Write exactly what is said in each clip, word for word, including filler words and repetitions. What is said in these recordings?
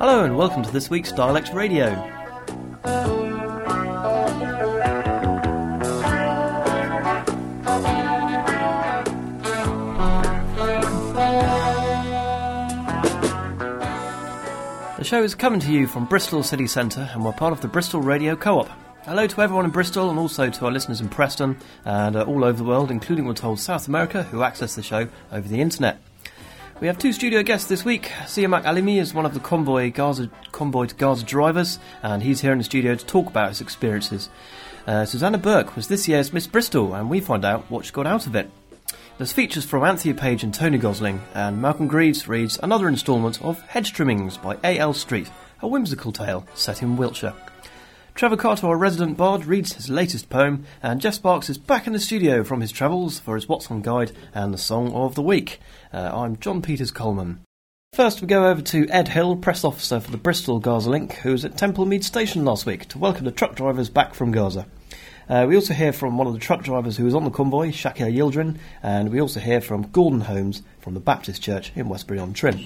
Hello and welcome to this week's Dialect Radio. The show is coming to you from Bristol City Centre and we're part of the Bristol Radio Co-op. Hello to everyone in Bristol and also to our listeners in Preston and uh, all over the world, including, we're told, South America, who access the show over the internet. We have two studio guests this week. Siamak Alimi is one of the convoy Gaza convoy to Gaza drivers, and he's here in the studio to talk about his experiences. Uh, Susanna Burke was this year's Miss Bristol, and we find out what she got out of it. There's features from Anthea Page and Tony Gosling, and Malcolm Greaves reads another instalment of Hedge Trimmings by A L Street, a whimsical tale set in Wiltshire. Trevor Carter, our resident bard, reads his latest poem, and Jeff Sparks is back in the studio from his travels for his What's On Guide and the Song of the Week. Uh, I'm John Peters Coleman. First we go over to Ed Hill, press officer for the Bristol Gaza Link, who was at Temple Mead Station last week to welcome the truck drivers back from Gaza. Uh, we also hear from one of the truck drivers who was on the convoy, Shakir Yildirim, and we also hear from Gordon Holmes from the Baptist Church in Westbury-on-Trym.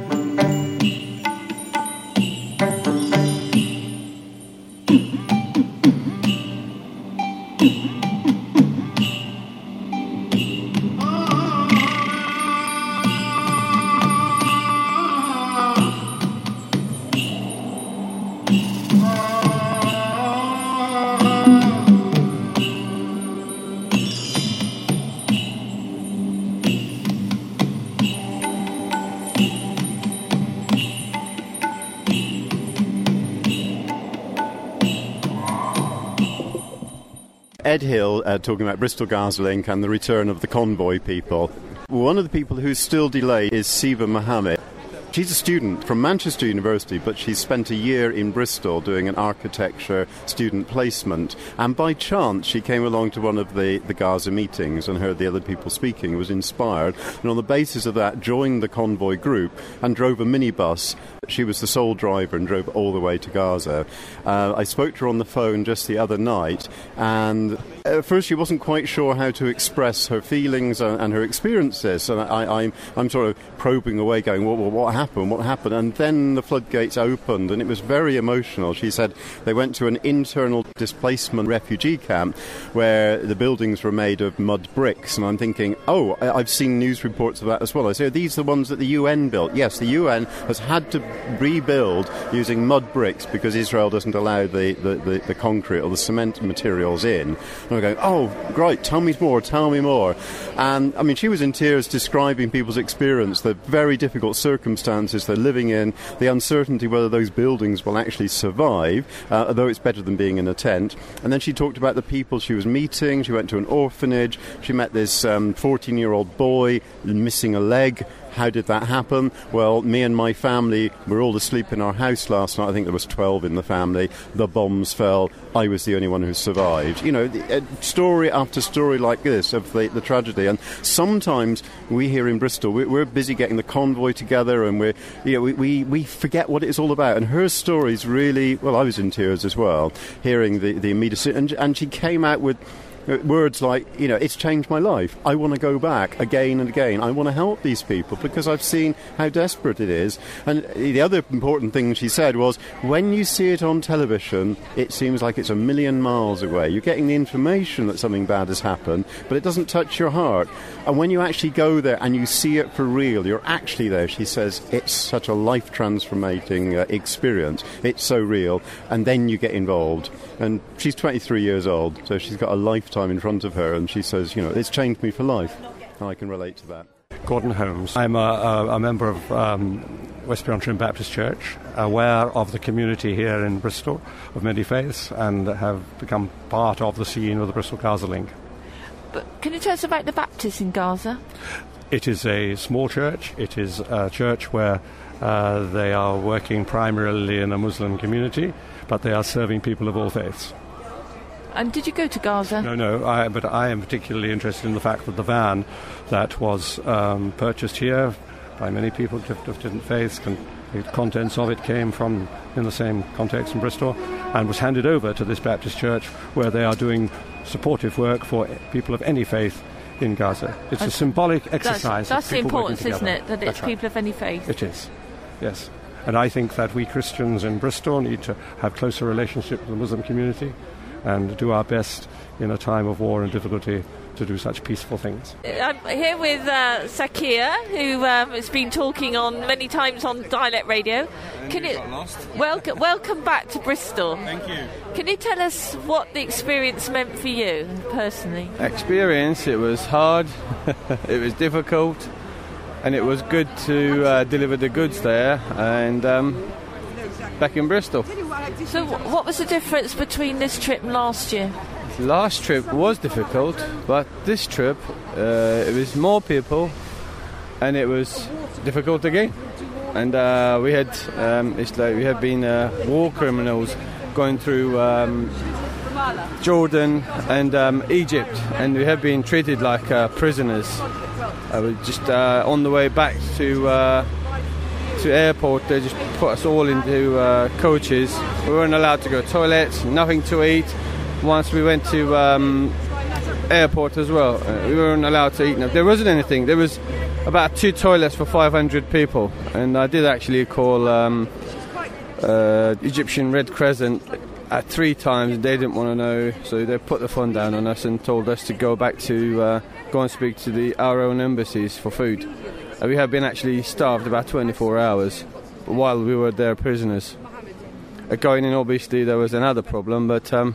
Ed Hill uh, talking about Bristol Gaza Link and the return of the convoy people. One of the people who's still delayed is Siva Mohammed. She's a student from Manchester University, but she's spent a year in Bristol doing an architecture student placement. And by chance, she came along to one of the, the Gaza meetings and heard the other people speaking, was inspired, and on the basis of that, joined the convoy group and drove a minibus. She was the sole driver and drove all the way to Gaza. Uh, I spoke to her on the phone just the other night, and at first she wasn't quite sure how to express her feelings and, and her experiences. And I, I'm, I'm sort of probing away, going, well, well, what happened? What happened? And then the floodgates opened, and it was very emotional. She said they went to an internal displacement refugee camp where the buildings were made of mud bricks. And I'm thinking, oh, I've seen news reports of that as well. I say, are these the ones that the U N built? Yes, the U N has had to rebuild using mud bricks because Israel doesn't allow the, the, the, the concrete or the cement materials in. And I'm going, oh, great, tell me more, tell me more. And, I mean, she was in tears describing people's experience, the very difficult circumstances they're living in, the uncertainty whether those buildings will actually survive, uh, although it's better than being in a tent. And then she talked about the people she was meeting. She went to an orphanage. She met this um, fourteen-year-old boy missing a leg. How did that happen? Well, me and my family were all asleep in our house last night. I think there was twelve in the family. The bombs fell. I was the only one who survived. You know, a story after story like this of the, the tragedy. And sometimes we here in Bristol, we're busy getting the convoy together, and we're, you know, we, we, we forget what it's all about. And her story's really, well, I was in tears as well, hearing the, the immediate... And, and she came out with words like, you know, it's changed my life. I want to go back again and again. I want to help these people because I've seen how desperate it is. And the other important thing she said was, when you see it on television, it seems like it's a million miles away. You're getting the information that something bad has happened, but it doesn't touch your heart. And when you actually go there and you see it for real, you're actually there, she says, it's such a life-transformating uh, experience. It's so real. And then you get involved. And she's twenty-three years old, so she's got a lifetime in front of her, and she says, you know, it's changed me for life. And I can relate to that. Gordon Holmes. I'm a, a, a member of um, Westbury-on-Trym Baptist Church, aware of the community here in Bristol of many faiths, and have become part of the scene of the Bristol Gaza Link. But can you tell us about the Baptists in Gaza? It is a small church. It is a church where uh, they are working primarily in a Muslim community, but they are serving people of all faiths. And did you go to Gaza? No, no, I, but I am particularly interested in the fact that the van that was um, purchased here by many people of different faiths, con- the contents of it came from in the same context in Bristol, and was handed over to this Baptist church where they are doing supportive work for people of any faith in Gaza. It's that's, a symbolic exercise. That's, that's the importance, isn't it, that it's that's people right. of any faith? It is, yes. And I think that we Christians in Bristol need to have closer relationship with the Muslim community and do our best in a time of war and difficulty to do such peaceful things. I'm here with uh, Sakir, who um, has been talking on many times on Dialect Radio. Can you welcome welcome back to Bristol? Thank you. Can you tell us what the experience meant for you personally? Experience, it was hard, it was difficult, and it was good to uh, deliver the goods there and um, back in Bristol. So what was the difference between this trip and last year? Last trip was difficult, but this trip uh, it was more people and it was difficult again. And uh, we had um, it's like we had been uh, war criminals going through um, Jordan and um, Egypt, and we have been treated like uh, prisoners. I was just uh, on the way back to uh, to airport. They just put us all into uh, coaches. We weren't allowed to go to toilets, nothing to eat. Once we went to um, airport as well, uh, we weren't allowed to eat. No, there wasn't anything. There was about two toilets for five hundred people, and I did actually call um, uh, Egyptian Red Crescent at three times. They didn't want to know, so they put the phone down on us and told us to go back to uh, go and speak to the our own embassies for food. Uh, we have been actually starved about twenty-four hours while we were there prisoners. Uh, going in, obviously, there was another problem, but. Um,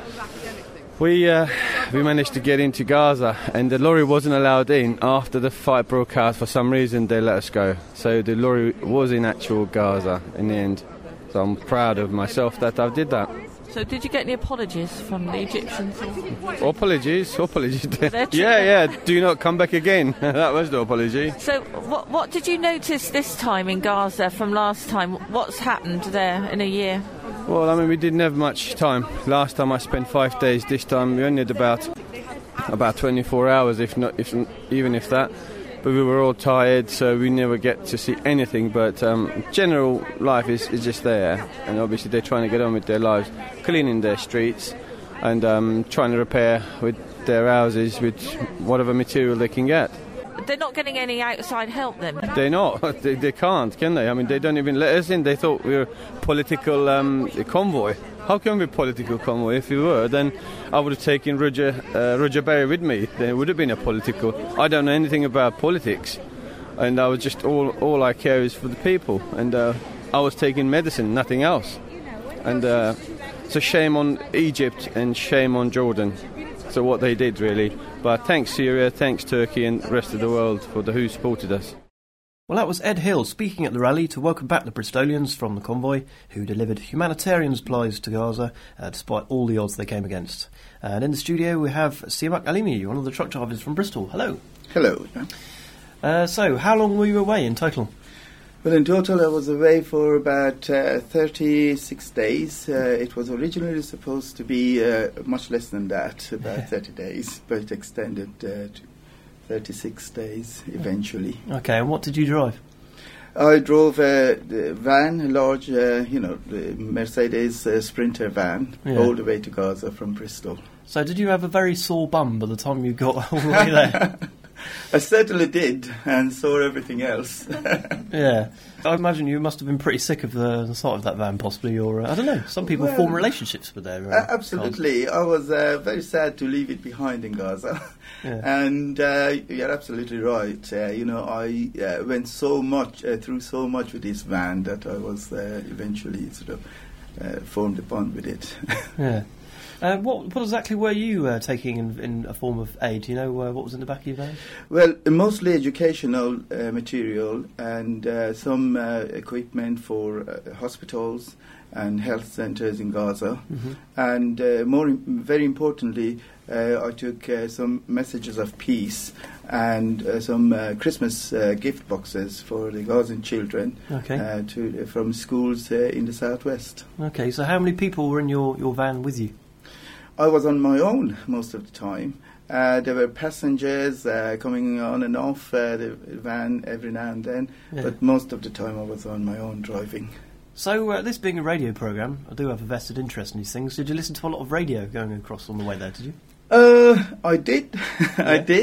We uh, we managed to get into Gaza, and the lorry wasn't allowed in after the fight broke out. For some reason, they let us go. So the lorry was in actual Gaza in the end. So I'm proud of myself that I did that. So did you get any apologies from the Egyptians? Apologies, apologies. yeah, yeah, do not come back again. That was the apology. So what, what did you notice this time in Gaza from last time? What's happened there in a year? Well, I mean, we didn't have much time. Last time I spent five days. This time we only had about about twenty-four hours, if not, if even if that. But we were all tired, so we never get to see anything. But um, general life is, is just there, and obviously they're trying to get on with their lives, cleaning their streets, and um, trying to repair with their houses with whatever material they can get. They're not getting any outside help then? They're not. They, they can't, can they? I mean, they don't even let us in. They thought we were political um, convoy. How can we be political convoy? If we were, then I would have taken Roger, uh, Roger Berry with me. There would have been a political. I don't know anything about politics. And I was just, all, all I care is for the people. And uh, I was taking medicine, nothing else. And uh, it's a shame on Egypt and shame on Jordan. So what they did, really. But thanks Syria, thanks Turkey and the rest of the world for the who supported us. Well, that was Ed Hill speaking at the rally to welcome back the Bristolians from the convoy who delivered humanitarian supplies to Gaza uh, despite all the odds they came against. And in the studio we have Siamak Alimi, one of the truck drivers from Bristol. Hello. Hello. Uh, so, how long were you away in total? Well, in total I was away for about uh, thirty-six days. Uh, it was originally supposed to be uh, much less than that, about thirty days, but it extended uh, to thirty-six days eventually. Okay, and what did you drive? I drove a van, a large, uh, you know, the Mercedes uh, Sprinter van, Yeah. all the way to Gaza from Bristol. So did you have a very sore bum by the time you got all the way there? I certainly did, and saw everything else. Yeah. I imagine you must have been pretty sick of the, the sight of that van, possibly, or, uh, I don't know, some people Well, form relationships with their... Uh, Uh, absolutely. I was uh, very sad to leave it behind in Gaza. Yeah. And uh, you're absolutely right. Uh, you know, I uh, went so much, uh, through so much with this van that I was uh, eventually sort of uh, formed a bond with it. Yeah. Uh, what, what exactly were you uh, taking in, in a form of aid? Do you know uh, what was in the back of your van? Well, mostly educational uh, material and uh, some uh, equipment for uh, hospitals and health centres in Gaza. Mm-hmm. And uh, more, very importantly, uh, I took uh, some messages of peace and uh, some uh, Christmas uh, gift boxes for the Gazan children Okay. uh, to, from schools uh, in the southwest. Okay, so how many people were in your, your van with you? I was on my own most of the time. Uh, there were passengers uh, coming on and off uh, the van every now and then, Yeah. but most of the time I was on my own driving. So, uh, this being a radio programme, I do have a vested interest in these things. Did you listen to a lot of radio going across on the way there, did you? Uh, I did, I Yeah. did.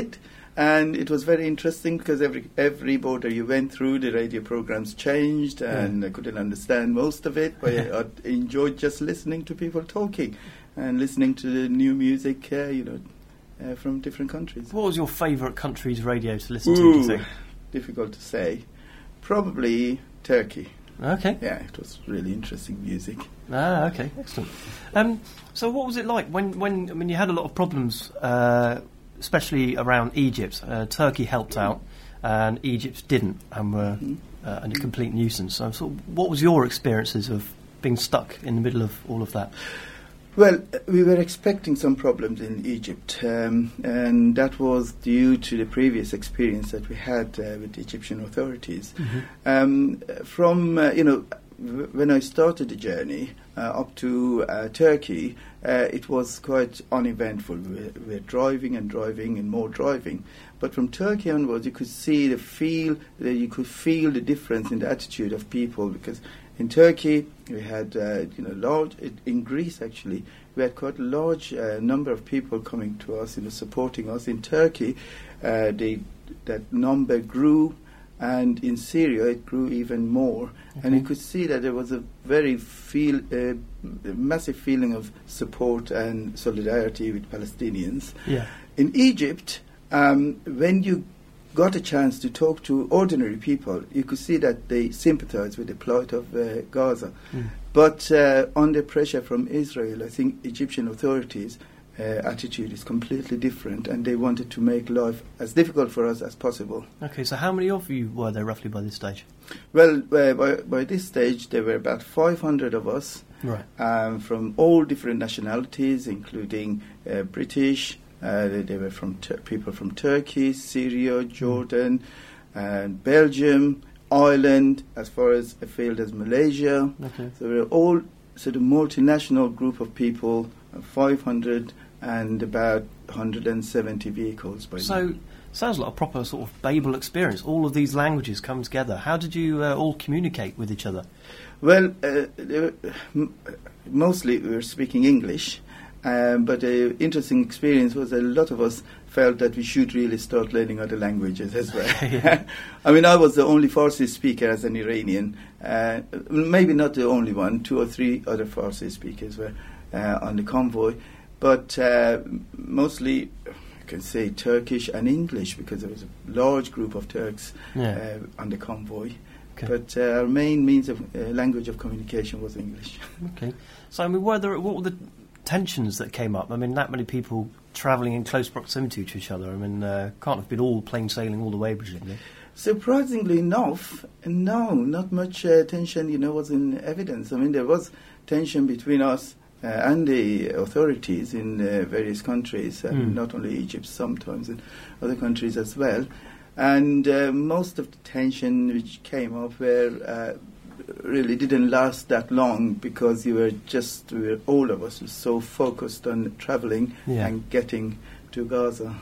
And it was very interesting because every every border you went through, the radio programs changed, and yeah. I couldn't understand most of it, but I enjoyed just listening to people talking and listening to the new music, uh, you know, uh, from different countries. What was your favourite country's radio to listen Ooh, to, do you think? Difficult to say. Probably Turkey. Okay. Yeah, it was really interesting music. Ah, okay, excellent. Um, so what was it like when, when I mean, you had a lot of problems, uh, especially around Egypt. Uh, Turkey helped out, and Egypt didn't, and were mm-hmm. uh, a complete nuisance. So, so what was your experiences of being stuck in the middle of all of that? Well, we were expecting some problems in Egypt, um, and that was due to the previous experience that we had uh, with the Egyptian authorities. Mm-hmm. Um, from, uh, you know, w- when I started the journey uh, up to uh, Turkey, uh, it was quite uneventful. We were, we were driving and driving and more driving. But from Turkey onwards, you could see the feel, that you could feel the difference in the attitude of people, because in Turkey, we had, uh, you know, large, in Greece actually, we had quite a large uh, number of people coming to us, you know, supporting us. In Turkey, uh, they, that number grew, and in Syria it grew even more. Okay. And you could see that there was a very feel, uh, massive feeling of support and solidarity with Palestinians. Yeah. In Egypt, um, when you got a chance to talk to ordinary people, you could see that they sympathized with the plight of uh, Gaza. Mm. But uh, under pressure from Israel, I think Egyptian authorities' uh, attitude is completely different, and they wanted to make life as difficult for us as possible. Okay, so how many of you were there roughly by this stage? Well, uh, by, by this stage, there were about five hundred of us, right. um, from all different nationalities, including uh, British. Uh, they, they were from tur- people from Turkey, Syria, Jordan, mm. and Belgium, Ireland, as far as a field as Malaysia. Okay. So we were all sort of multinational group of people, uh, five hundred and about one hundred seventy vehicles by so, now. Sounds like a proper sort of Babel experience. All of these languages come together. How did you uh, all communicate with each other? Well, uh, were, m- mostly we were speaking English. Um, but an interesting experience was that a lot of us felt that we should really start learning other languages as well. Yeah. I mean, I was the only Farsi speaker as an Iranian. Uh, maybe not the only one. Two or three other Farsi speakers were uh, on the convoy. But uh, mostly, I can say Turkish and English, because there was a large group of Turks yeah. uh, on the convoy. Okay. But uh, our main means of uh, language of communication was English. Okay. So, I mean, were there, what were the tensions that came up? I mean, that many people travelling in close proximity to each other. I mean, uh, can't have been all plain sailing all the way, presumably. Surprisingly enough, no, not much uh, tension, you know, was in evidence. I mean, there was tension between us uh, and the authorities in uh, various countries, uh, mm. not only Egypt, sometimes in other countries as well. And uh, most of the tension which came up were uh, really didn't last that long, because you were just, we were, all of us were so focused on travelling yeah. and getting to Gaza.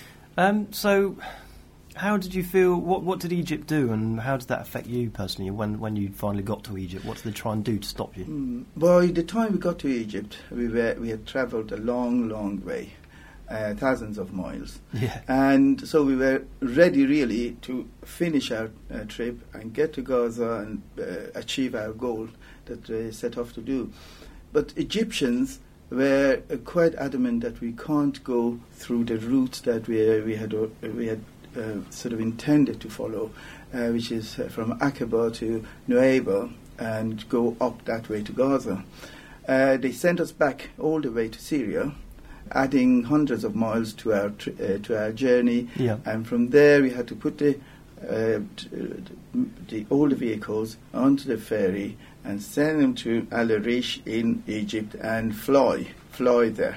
Um, so, how did you feel, what what did Egypt do, and how did that affect you personally when, when you finally got to Egypt? What did they try and do to stop you? Mm, by the time we got to Egypt, we were we had travelled a long, long way. Uh, thousands of miles. Yeah. And so we were ready really to finish our uh, trip and get to Gaza and uh, achieve our goal that we set off to do. But Egyptians were uh, quite adamant that we can't go through the route that we, uh, we had, uh, we had uh, sort of intended to follow, uh, which is uh, from Aqaba to Nuaiba, and go up that way to Gaza. Uh, they sent us back all the way to Syria, adding hundreds of miles to our tr- uh, to our journey, yeah. and from there we had to put the, uh, t- the all the vehicles onto the ferry and send them to Al Arish in Egypt and fly fly there.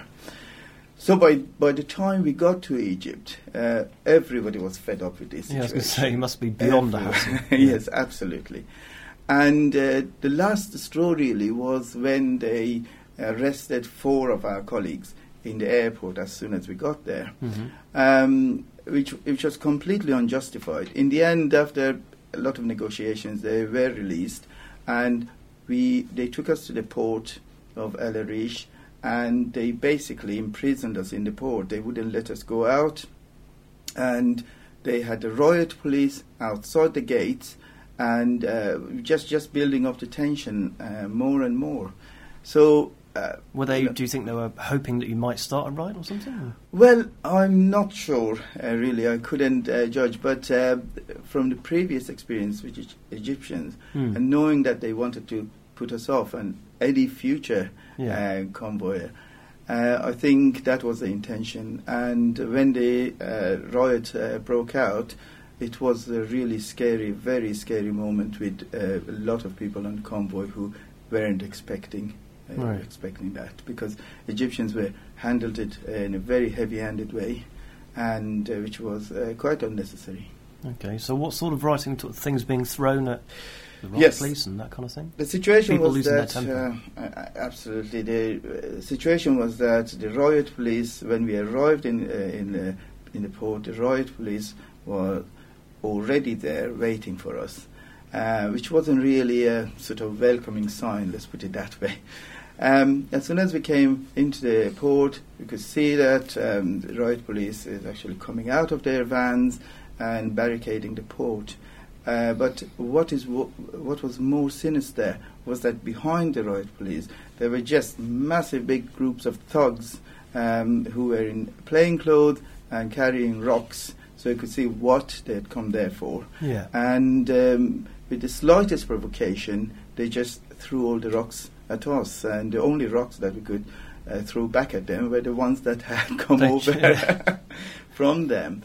So by by the time we got to Egypt, uh, everybody was fed up with this situation. Yeah, I was going to say, it must be beyond the hassle. Yes, absolutely. And uh, the last straw really was when they arrested four of our colleagues in the airport as soon as we got there, mm-hmm. um, which, which was completely unjustified. In the end, after a lot of negotiations, they were released, and we they took us to the port of El Arish, and they basically imprisoned us in the port. They wouldn't let us go out, and they had the riot police outside the gates, and uh, just just building up the tension uh, more and more. So, uh, were they? You know, do you think they were hoping that you might start a riot or something? Or? Well, I'm not sure. Uh, really, I couldn't uh, judge. But uh, from the previous experience with e- Egyptians, mm. and knowing that they wanted to put us off and any future yeah. uh, convoy. Uh, I think that was the intention. And when the uh, riot uh, broke out, it was a really scary, very scary moment with uh, a lot of people on the convoy who weren't expecting uh, right. expecting that, because Egyptians were handled it uh, in a very heavy-handed way, and uh, which was uh, quite unnecessary. Okay, so what sort of rioting, t- things being thrown at the riot yes. police and that kind of thing? The situation People was losing that their temper. uh, absolutely. The uh, situation was that the riot police, when we arrived in uh, in uh, in the port, the riot police were already there waiting for us, uh, which wasn't really a sort of welcoming sign. Let's put it that way. Um, as soon as we came into the port, we could see that um, the riot police is actually coming out of their vans and barricading the port. Uh, but what is w- what was more sinister was that behind the riot police there were just massive big groups of thugs um, who were in plain clothes and carrying rocks, so you could see what they had come there for. Yeah. And um, with the slightest provocation, they just threw all the rocks at us, and the only rocks that we could uh, throw back at them were the ones that had come Thank over you. from them.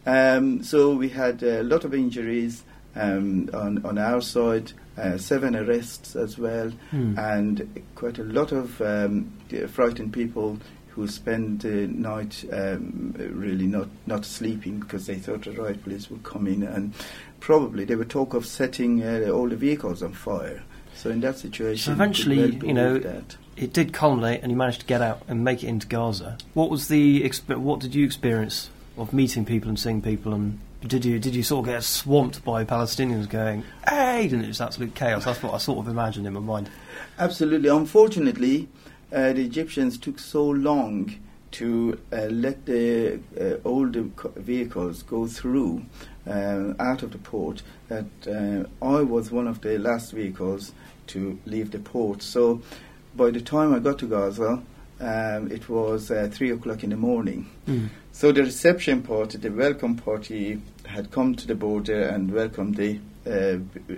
Um, so we had a lot of injuries um, on, on our side, uh, seven arrests as well, mm. and quite a lot of um, frightened people who spent the night um, really not, not sleeping because they thought the riot police would come in, and probably they would talk of setting uh, all the vehicles on fire. So in that situation, so eventually, you, well you know, that. it did culminate, and you managed to get out and make it into Gaza. What was the exp- what did you experience of meeting people and seeing people, and did you did you sort of get swamped by Palestinians going, "Hey!" and it was absolute chaos? That's what I sort of imagined in my mind. Absolutely. Unfortunately, uh, the Egyptians took so long to uh, let the uh, older co- vehicles go through uh, out of the port that uh, I was one of the last vehicles to leave the port. So by the time I got to Gaza, um, it was uh, three o'clock in the morning. Mm. So the reception party, the welcome party, had come to the border and welcomed the uh,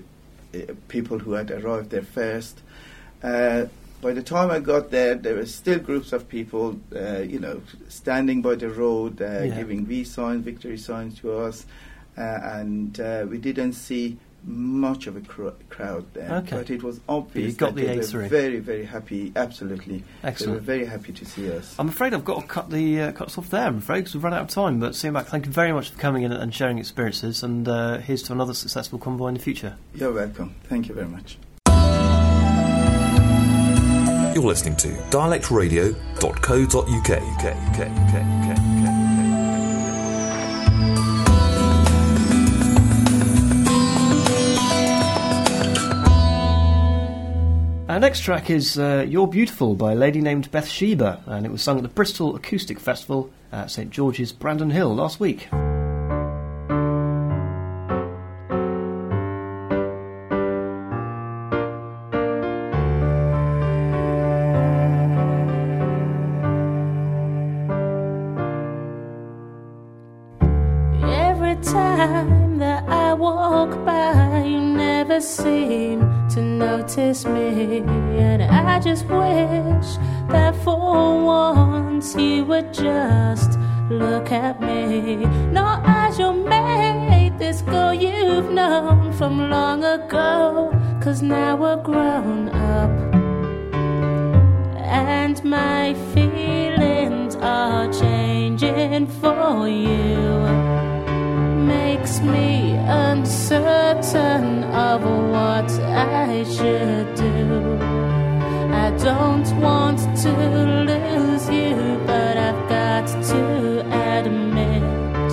b- people who had arrived there first. Uh, by the time I got there, there were still groups of people, uh, you know, standing by the road, uh, Yeah. giving V signs, victory signs to us, uh, and uh, we didn't see much of a cr- crowd there. Okay. But it was obvious you got that the they A were through. very, very happy. Absolutely, Excellent. They were very happy to see us. I'm afraid I've got to cut the uh, cut us off there, I'm afraid, because we've run out of time. But Siamak, thank you very much for coming in and sharing experiences, and uh, here's to another successful convoy in the future. You're welcome. Thank you very much. You're listening to dialect radio dot co dot uk. Our next track is uh, You're Beautiful by a lady named Bathsheba, and it was sung at the Bristol Acoustic Festival at St George's, Brandon Hill, last week. Every time that I walk by, you never seem to notice me, and I just wish that for once you would just look at me, not as your mate, this girl you've known from long ago, 'cause now we're grown up, and my feelings are changing for you. Makes me uncertain of what I should do. I don't want to lose you, but I've got to admit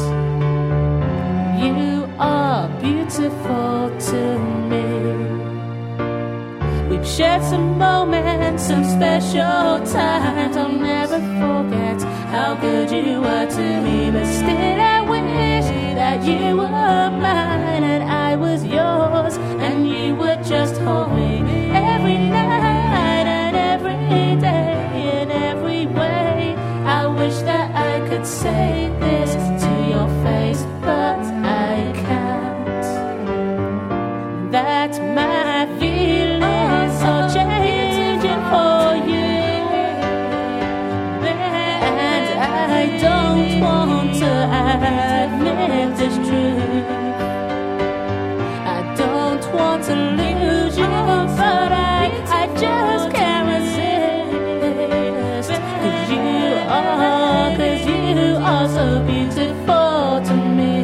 you are beautiful to me. We've shared some moments, some special times. I'll never forget how good you were to me, but still I wish wish that you were mine and I was yours, and you would just hold me every night and every day in every way. I wish that I could say this to your face, but I can't. That my feelings are changing for you, and I don't want to admit this truth. I don't want to lose you, but I, I just can't resist. Cause you are, cause you are so beautiful to me.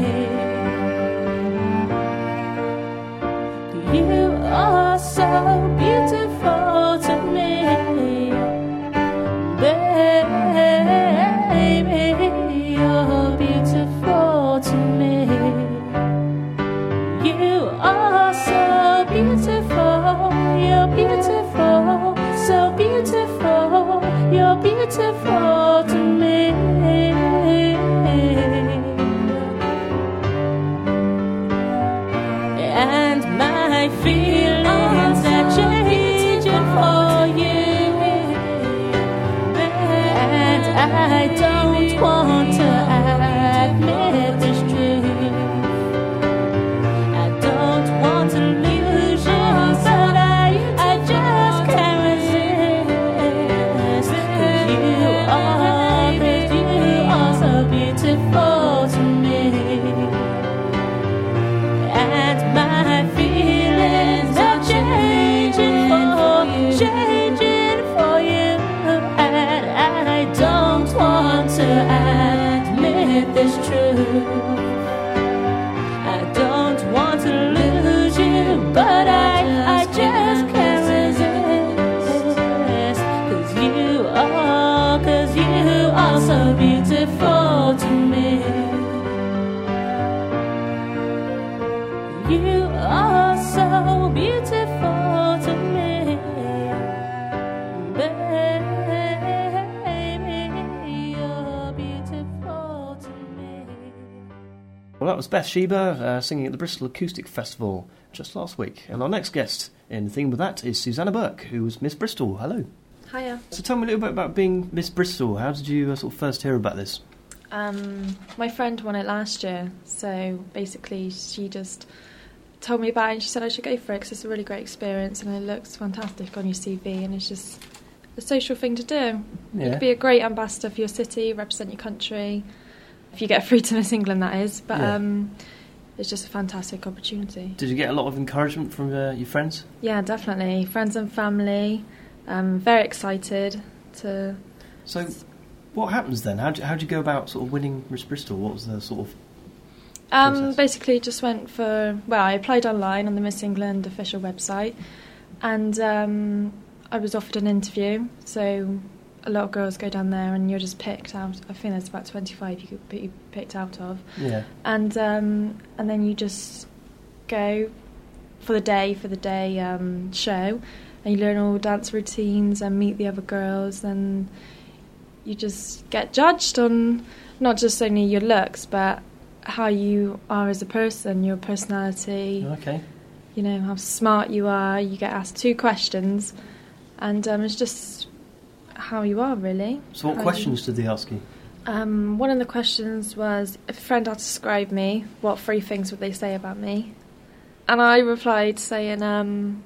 You are so beautiful to me, baby. You're beautiful to me. You are so beautiful. You're beautiful, so beautiful. You're beautiful to me. And my feelings are changing for you, and I don't want to admit this truth. I don't want to lose you, but I, I just can't resist. Cause you are, cause you are so beautiful to me. And my feelings are changing for you, changing for you, and I don't want to admit this truth. I don't want to lose you, but I, I just can't resist. Cause you are, cause you are so beautiful to me. You are so beautiful to me, baby. You're beautiful to me. Well, that was Beth Sheba uh, singing at the Bristol Acoustic Festival just last week. And our next guest in theme with that is Susanna Burke, who was Miss Bristol. Hello. Hiya. So tell me a little bit about being Miss Bristol. How did you uh, sort of first hear about this? Um, my friend won it last year, so basically she just told me about it and she said I should go for it because it's a really great experience and it looks fantastic on your C V and it's just a social thing to do. Yeah. You could be a great ambassador for your city, represent your country, if you get through to Miss England, that is, but Yeah. um, it's just a fantastic opportunity. Did you get a lot of encouragement from uh, your friends? Yeah, definitely. Friends and family, um, very excited to... So what happens then? How do, how do you go about sort of winning Miss Bristol? What was the sort of... Um, process? basically just went for, well, I applied online on the Miss England official website and um, I was offered an interview, so a lot of girls go down there and you're just picked out. I think there's about twenty-five you could be picked out of. Yeah. And um, and then you just go for the day, for the day um, show, and you learn all dance routines and meet the other girls, and you just get judged on not just only your looks, but how you are as a person, your personality. Okay. You know, how smart you are. You get asked two questions, and um, it's just how you are, really. So what How questions you- did they ask you? Um, one of the questions was, if a friend had to describe me, what three things would they say about me? And I replied saying, um,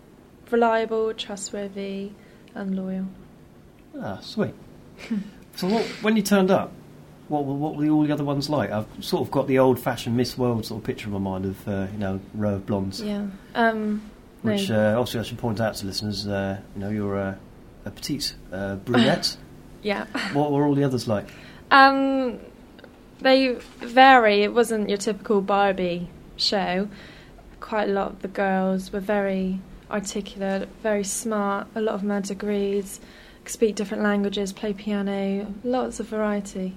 reliable, trustworthy, and loyal. Ah, sweet. So what, when you turned up, what were, what were all the other ones like? I've sort of got the old-fashioned Miss World sort of picture in my mind of, uh, you know, row of blondes. Yeah. Um, no. Which, uh, obviously, I should point out to listeners, uh, you know, you're a, a petite uh, brunette. Yeah. What were all the others like? Um, they vary. It wasn't your typical Barbie show. Quite a lot of the girls were very articulate, very smart. A lot of them had degrees, speak different languages, play piano. Lots of variety,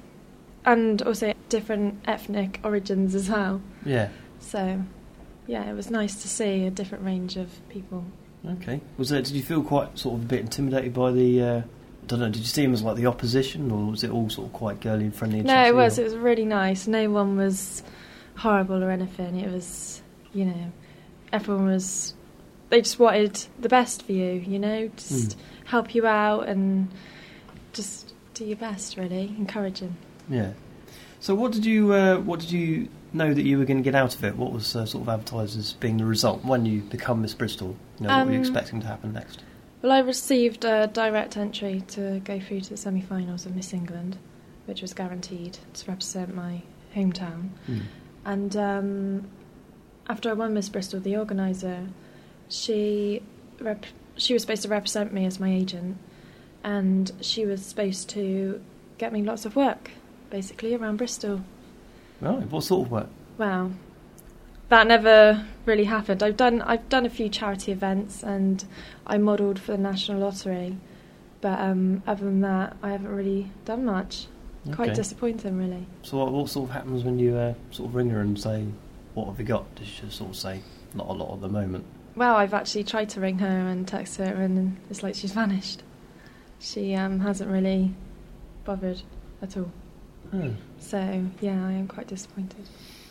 and also different ethnic origins as well. Yeah. So, yeah, it was nice to see a different range of people. Okay. Was there? Did you feel quite sort of a bit intimidated by the uh, I don't know, did you see him as like the opposition, or was it all sort of quite girly and friendly and No, chatty, it was. or? It was really nice. No one was horrible or anything. It was, you know, everyone was... They just wanted the best for you, you know, just Mm. help you out and just do your best, really, encouraging. Yeah. So what did you uh, what did you know that you were going to get out of it? What was uh, sort of advertised as being the result when you become Miss Bristol? You know, what were you Um, expecting to happen next? Well, I received a direct entry to go through to the semi-finals of Miss England, which was guaranteed to represent my hometown. Mm. And um, after I won Miss Bristol, the organiser, she rep- she was supposed to represent me as my agent, and she was supposed to get me lots of work, basically, around Bristol. Right, what sort of work? Well, that never really happened. I've done I've done a few charity events and I modelled for the National Lottery, but um, other than that, I haven't really done much. Quite Okay. disappointing, really. So what, what sort of happens when you uh, sort of ring her and say, what have you got? Does she just sort of say, not a lot at the moment? Well, I've actually tried to ring her and text her, and it's like she's vanished. She um, hasn't really bothered at all. Hmm. So, yeah, I am quite disappointed.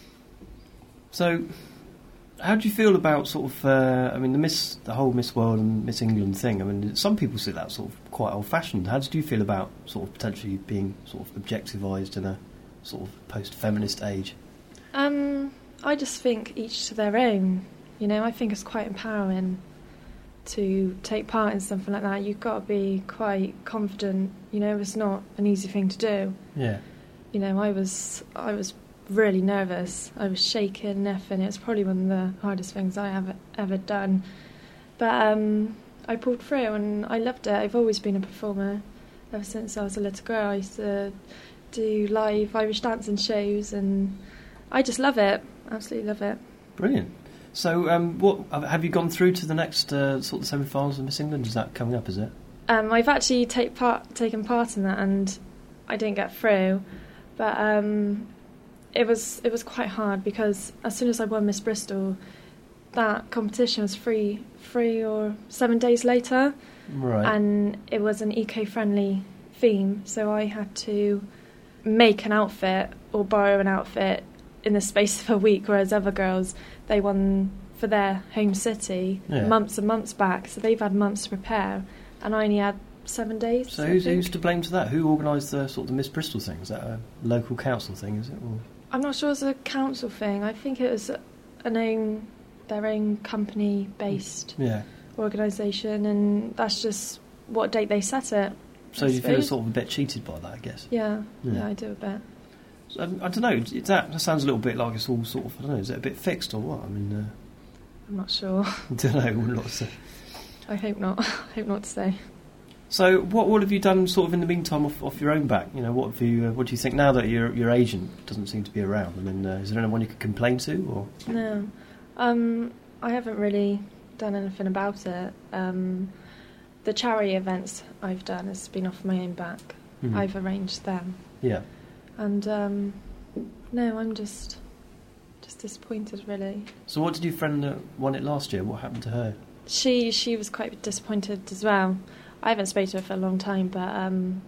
So, how do you feel about sort of, uh, I mean, the Miss, the whole Miss World and Miss England thing? I mean, some people see that sort of quite old-fashioned. How did you feel about sort of potentially being sort of objectivised in a sort of post-feminist age? Um, I just think each to their own. You know, I think it's quite empowering to take part in something like that. You've got to be quite confident. You know, it's not an easy thing to do. Yeah. You know, I was I was really nervous. I was shaking and everything. It was probably one of the hardest things I have ever done. But um, I pulled through and I loved it. I've always been a performer ever since I was a little girl. I used to do live Irish dancing shows and I just love it. Absolutely love it. Brilliant. So, um, what have you gone through to the next uh, sort of semi-finals of Miss England? Is that coming up? Is it? Um, I've actually take part, taken part in that, and I didn't get through. But um, it was it was quite hard because as soon as I won Miss Bristol, that competition was three three or seven days later, Right. and it was an eco-friendly theme. So I had to make an outfit or borrow an outfit in the space of a week, whereas other girls, they won for their home city Yeah. months and months back, so they've had months to prepare, and I only had seven days. So I who's, think. who's to blame to that? Who organised the sort of the Miss Bristol thing? Is that a local council thing? Is it? Or? I'm not sure it's a council thing. I think it was an own, their own company-based Yeah. organisation, and that's just what date they set it. So I you feel suppose. sort of a bit cheated by that, I guess. Yeah, Yeah. yeah, I do a bit. So, um, I don't know. Is that, that sounds a little bit like it's all sort of. I don't know. Is it a bit fixed or what? I mean, uh, I'm not sure. I don't know. Wouldn't know what to say. I hope not. I hope not to say. So, what what have you done, sort of in the meantime, off, off your own back? You know, what have you? Uh, what do you think now that your your agent doesn't seem to be around? I mean, uh, is there anyone you could complain to, or? No, um, I haven't really done anything about it. Um, the charity events I've done has been off my own back. Mhm. I've arranged them, Yeah. and um, no, I'm just just disappointed, really. So, what did your friend that won it last year? What happened to her? She she was quite disappointed as well. I haven't spoken to her for a long time, but um,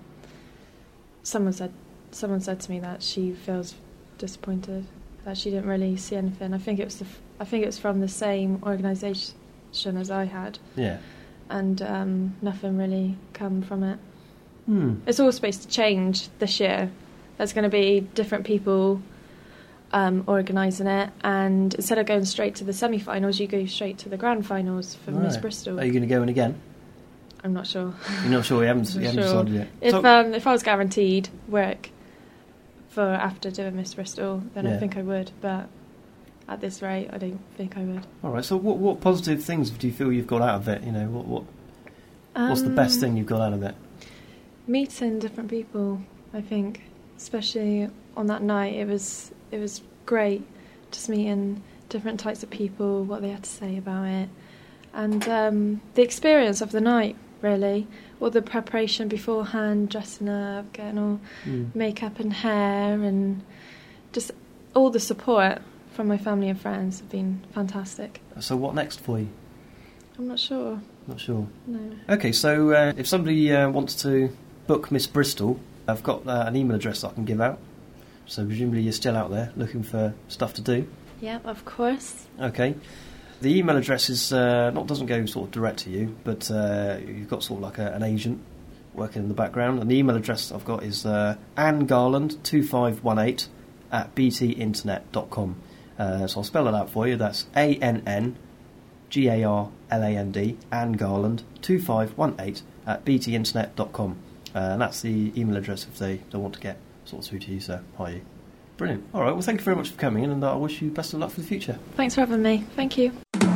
someone said someone said to me that she feels disappointed that she didn't really see anything. I think it was the, f- I think it was from the same organisation as I had, Yeah. and um, nothing really come from it. Hmm. It's all supposed to change this year. There's going to be different people um, organising it, and instead of going straight to the semi-finals, you go straight to the grand finals for Miss Right. Bristol. Are you going to go in again? I'm not sure. You're not sure. You haven't, I'm you not haven't sure. decided yet. If So- um, if I was guaranteed work for after doing Miss Bristol, then Yeah. I think I would. But at this rate, I don't think I would. All right. So, what what positive things do you feel you've got out of it? You know, what what what's the Um, best thing you've got out of it? Meeting different people, I think, especially on that night, it was it was great. Just meeting different types of people, what they had to say about it, and um, the experience of the night. Really, all the preparation beforehand, dressing up, getting all Mm. makeup and hair, and just all the support from my family and friends have been fantastic. So, what next for you? I'm not sure. Not sure. No. Okay, so uh, if somebody uh, wants to book Miss Bristol, I've got uh, an email address I can give out. So presumably you're still out there looking for stuff to do. Yeah, of course. Okay. The email address is uh, not doesn't go sort of direct to you, but uh, you've got sort of like a, an agent working in the background. And the email address I've got is uh, Anne Garland two five one eight at b t internet dot com. Uh, so I'll spell it out for you. That's A N N G A R L A N D, Anne Garland two five one eight at b t internet dot com. Uh, and that's the email address if they, they want to get sort of through to you, so hi you. Brilliant. All right, well, thank you very much for coming in, and I wish you best of luck for the future. Thanks for having me. Thank you.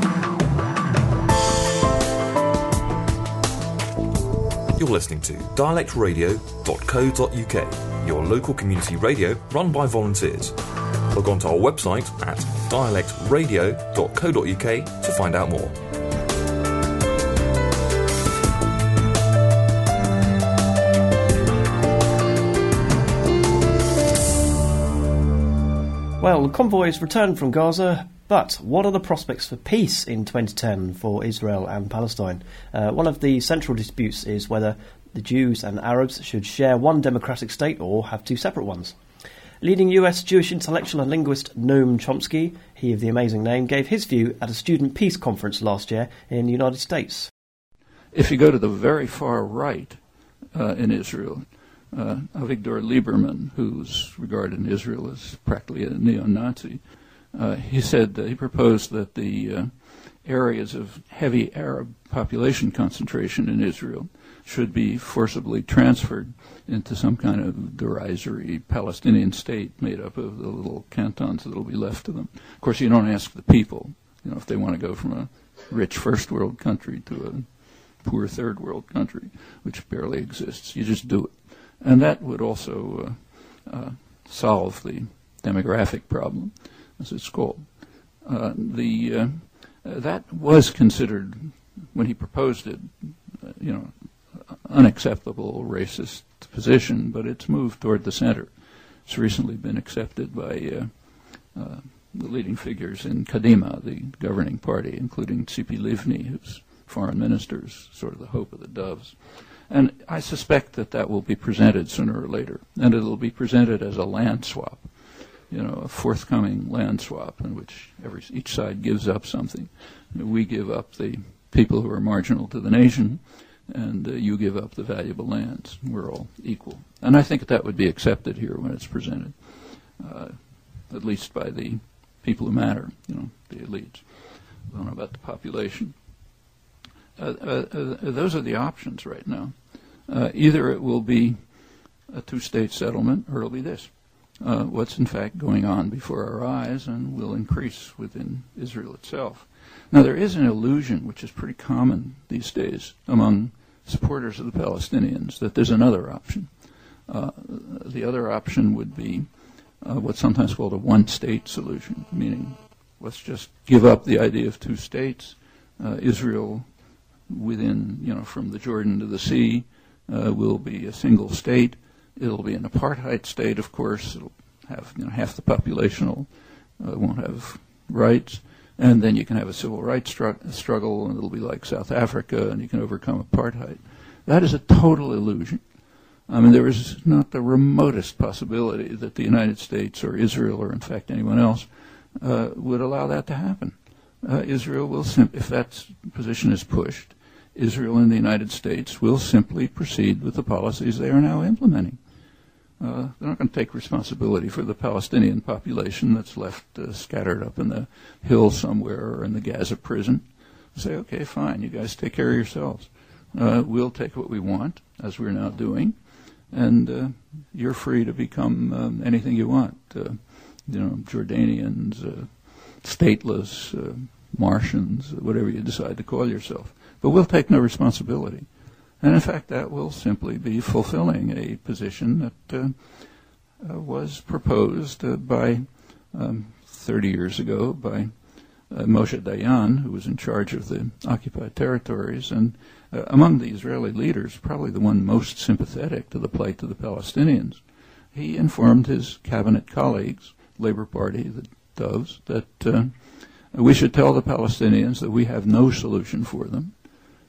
You're listening to dialect radio dot co dot u k, your local community radio run by volunteers. Log on to our website at dialect radio dot co dot u k to find out more. Well, the convoys returned from Gaza, but what are the prospects for peace in twenty ten for Israel and Palestine? Uh, one of the central disputes is whether the Jews and Arabs should share one democratic state or have two separate ones. Leading U S Jewish intellectual and linguist Noam Chomsky, he of the amazing name, gave his view at a student peace conference last year in the United States. If you go to the very far right uh, in Israel, Uh, Avigdor Lieberman, who's regarded in Israel as practically a neo-Nazi, uh, he said uh, he proposed that the uh, areas of heavy Arab population concentration in Israel should be forcibly transferred into some kind of derisory Palestinian state made up of the little cantons that will be left to them. Of course, you don't ask the people, you know, if they want to go from a rich first world country to a poor third world country, which barely exists. You just do it. And that would also uh, uh, solve the demographic problem, as it's called. Uh, the uh, that was considered, when he proposed it, uh, you know, unacceptable racist position, but it's moved toward the center. It's recently been accepted by uh, uh, the leading figures in Kadima, the governing party, including Tzipi Livni, who's foreign minister, is sort of the hope of the doves. And I suspect that that will be presented sooner or later, and it will be presented as a land swap, you know, a forthcoming land swap in which every, each side gives up something. You know, we give up the people who are marginal to the nation, and uh, you give up the valuable lands. We're all equal. And I think that would be accepted here when it's presented, uh, at least by the people who matter, you know, the elites. I don't know about the population. Uh, uh, uh, those are the options right now. Uh, either it will be a two-state settlement, or it'll be this. Uh, what's in fact going on before our eyes, and will increase within Israel itself. Now, there is an illusion, which is pretty common these days among supporters of the Palestinians, that there's another option. Uh, the other option would be uh, what's sometimes called a one-state solution, meaning let's just give up the idea of two states. Uh, Israel within, you know, from the Jordan to the sea, uh, will be a single state. It'll be an apartheid state, of course. It'll have, you know, half the population will, uh, won't have rights. And then you can have a civil rights stru- struggle, and it'll be like South Africa, and you can overcome apartheid. That is a total illusion. I mean, there is not the remotest possibility that the United States or Israel, or in fact anyone else, uh, would allow that to happen. Uh, Israel will, sim- if that position is pushed, Israel and the United States will simply proceed with the policies they are now implementing. Uh, they're not going to take responsibility for the Palestinian population that's left uh, scattered up in the hills somewhere or in the Gaza prison. Say, okay, fine, you guys take care of yourselves. Uh, we'll take what we want, as we're now doing, and uh, you're free to become um, anything you want. Uh, you know, Jordanians, uh, stateless, uh, Martians, whatever you decide to call yourself. But we'll take no responsibility. And in fact, that will simply be fulfilling a position that uh, uh, was proposed uh, by, um, thirty years ago, by uh, Moshe Dayan, who was in charge of the occupied territories, and uh, among the Israeli leaders, probably the one most sympathetic to the plight of the Palestinians. He informed his cabinet colleagues, Labor Party, the Doves, that uh, we should tell the Palestinians that we have no solution for them,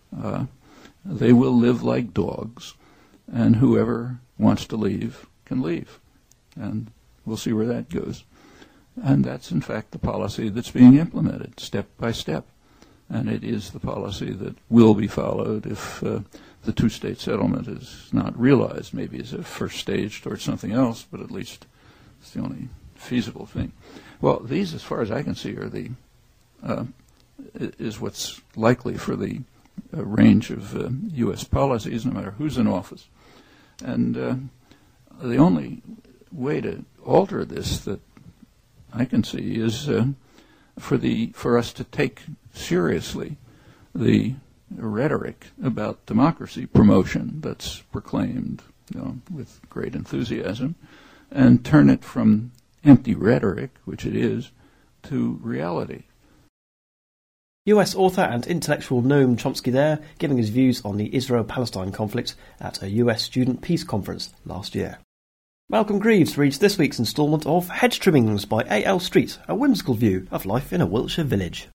Uh, they will live like dogs, and whoever wants to leave can leave. And we'll see where that goes. And that's, in fact, the policy that's being implemented step by step. And it is the policy that will be followed if uh, the two-state settlement is not realized, maybe as a first stage towards something else, but at least it's the only feasible thing. Well, these, as far as I can see, are the uh, is what's likely for the uh, range of uh, U S policies, no matter who's in office. And uh, the only way to alter this that I can see is uh, for the for us to take seriously the rhetoric about democracy promotion that's proclaimed, you know, with great enthusiasm, and turn it from empty rhetoric, which it is, to reality. U S author and intellectual Noam Chomsky there, giving his views on the Israel-Palestine conflict at a U S student peace conference last year. Malcolm Greaves reads this week's instalment of Hedge Trimmings by A L Street, a whimsical view of life in a Wiltshire village.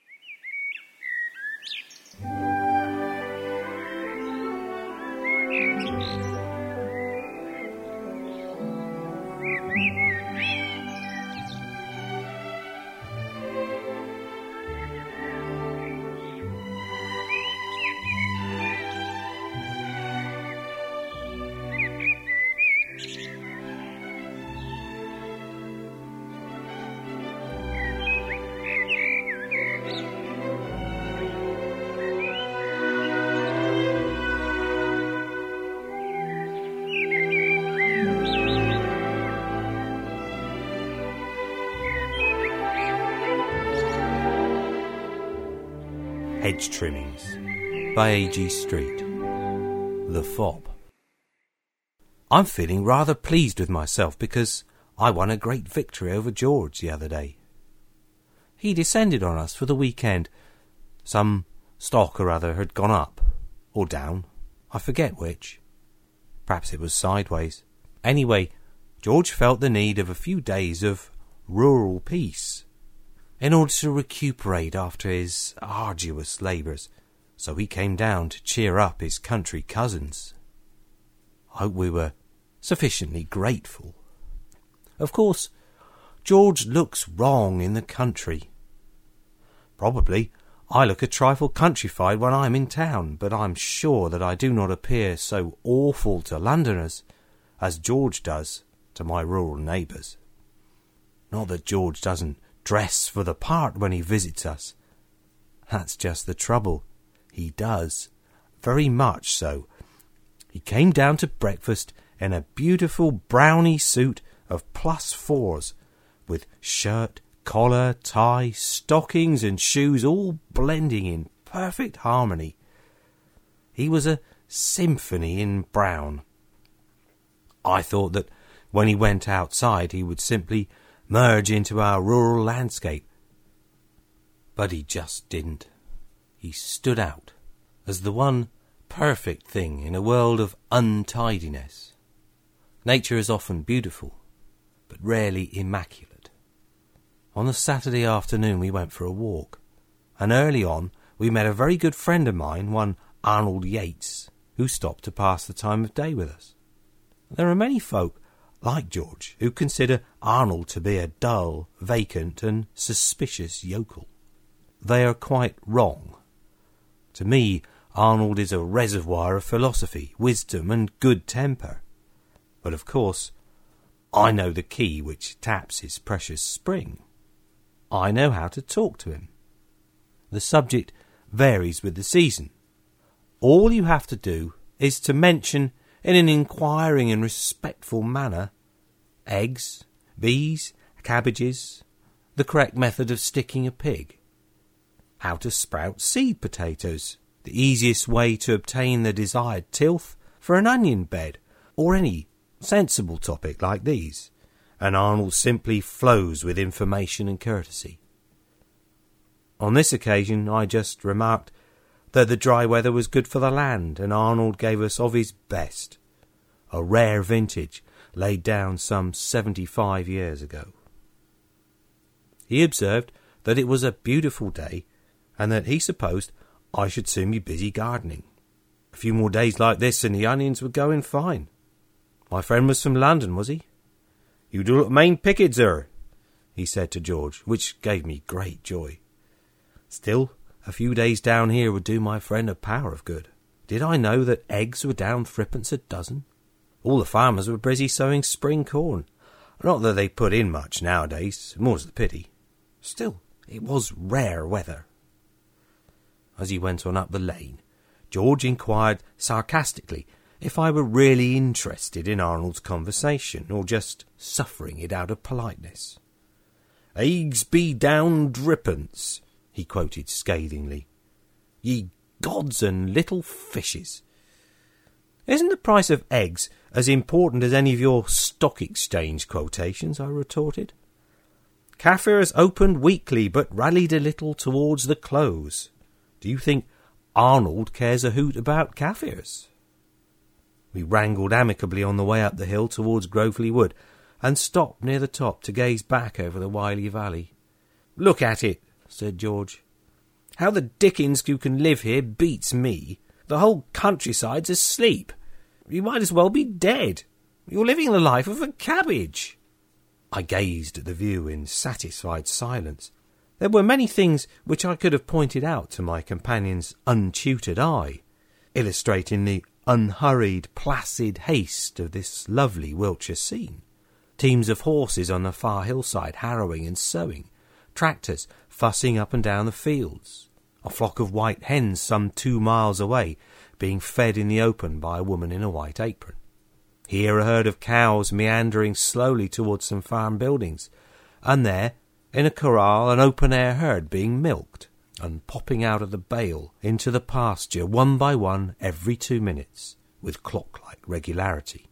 Hedge Trimmings by A G Street. The Fob. I'm feeling rather pleased with myself because I won a great victory over George the other day. He descended on us for the weekend. Some stock or other had gone up, or down, I forget which. Perhaps it was sideways. Anyway, George felt the need of a few days of rural peace in order to recuperate after his arduous labours, so he came down to cheer up his country cousins. I hope we were sufficiently grateful. Of course, George looks wrong in the country. Probably I look a trifle countrified when I'm in town, but I'm sure that I do not appear so awful to Londoners as George does to my rural neighbours. Not that George doesn't dress for the part when he visits us. That's just the trouble. He does. Very much so. He came down to breakfast in a beautiful browny suit of plus fours, with shirt, collar, tie, stockings and shoes all blending in perfect harmony. He was a symphony in brown. I thought that when he went outside he would simply merge into our rural landscape. But he just didn't. He stood out as the one perfect thing in a world of untidiness. Nature is often beautiful, but rarely immaculate. On a Saturday afternoon we went for a walk, and early on we met a very good friend of mine, one Arnold Yates, who stopped to pass the time of day with us. There are many folk like George, who consider Arnold to be a dull, vacant and suspicious yokel. They are quite wrong. To me, Arnold is a reservoir of philosophy, wisdom and good temper. But of course, I know the key which taps his precious spring. I know how to talk to him. The subject varies with the season. All you have to do is to mention in an inquiring and respectful manner eggs, bees, cabbages, the correct method of sticking a pig, how to sprout seed potatoes, the easiest way to obtain the desired tilth for an onion bed, or any sensible topic like these, and Arnold simply flows with information and courtesy. On this occasion I just remarked that the dry weather was good for the land, and Arnold gave us of his best, a rare vintage laid down some seventy-five years ago. He observed that it was a beautiful day, and that he supposed I should soon be busy gardening. A few more days like this and the onions were going fine. My friend was from London, was he? You do look main picked, sir, he said to George, which gave me great joy. Still, a few days down here would do my friend a power of good. Did I know that eggs were down threepence a dozen? All the farmers were busy sowing spring corn. Not that they put in much nowadays, more's the pity. Still, it was rare weather. As he went on up the lane, George inquired sarcastically if I were really interested in Arnold's conversation, or just suffering it out of politeness. "Eggs be down drippence," he quoted scathingly. "Ye gods and little fishes." "Isn't the price of eggs as important as any of your stock exchange quotations?" I retorted. "Kaffirs opened weakly, but rallied a little towards the close. Do you think Arnold cares a hoot about Kaffirs?" We wrangled amicably on the way up the hill towards Groveley Wood, and stopped near the top to gaze back over the Wylye Valley. "Look at it," said George. "How the dickens you can live here beats me. The whole countryside's asleep. You might as well be dead. You're living the life of a cabbage." I gazed at the view in satisfied silence. There were many things which I could have pointed out to my companion's untutored eye, illustrating the unhurried, placid haste of this lovely Wiltshire scene. Teams of horses on the far hillside harrowing and sowing, tractors fussing up and down the fields, a flock of white hens some two miles away being fed in the open by a woman in a white apron. Here a herd of cows meandering slowly towards some farm buildings, and there, in a corral, an open-air herd being milked, and popping out of the bale into the pasture one by one every two minutes, with clock-like regularity.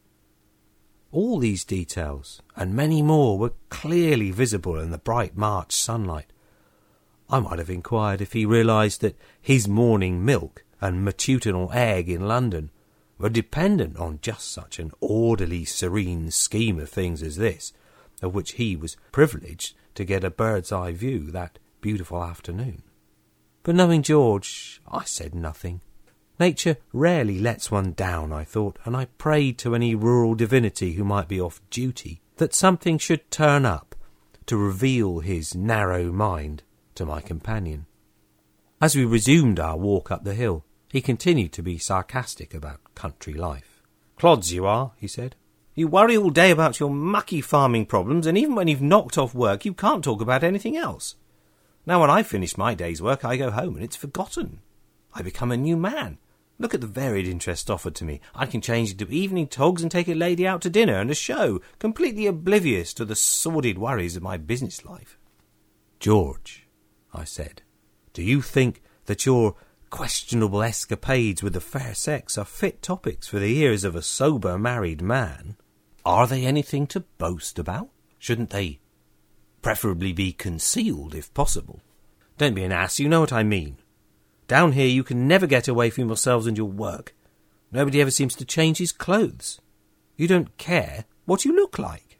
All these details, and many more, were clearly visible in the bright March sunlight. I might have inquired if he realised that his morning milk and matutinal egg in London were dependent on just such an orderly, serene scheme of things as this, of which he was privileged to get a bird's-eye view that beautiful afternoon. But knowing George, I said nothing. Nature rarely lets one down, I thought, and I prayed to any rural divinity who might be off duty that something should turn up to reveal his narrow mind to my companion. As we resumed our walk up the hill, he continued to be sarcastic about country life. "Clods you are," he said. "You worry all day about your mucky farming problems, and even when you've knocked off work you can't talk about anything else. Now when I've finished my day's work I go home and it's forgotten. I become a new man. Look at the varied interest offered to me. I can change into evening togs and take a lady out to dinner and a show, completely oblivious to the sordid worries of my business life." "George," I said, "do you think that your questionable escapades with the fair sex are fit topics for the ears of a sober married man? Are they anything to boast about? Shouldn't they preferably be concealed if possible? Don't be an ass, you know what I mean. Down here you can never get away from yourselves and your work. Nobody ever seems to change his clothes. You don't care what you look like."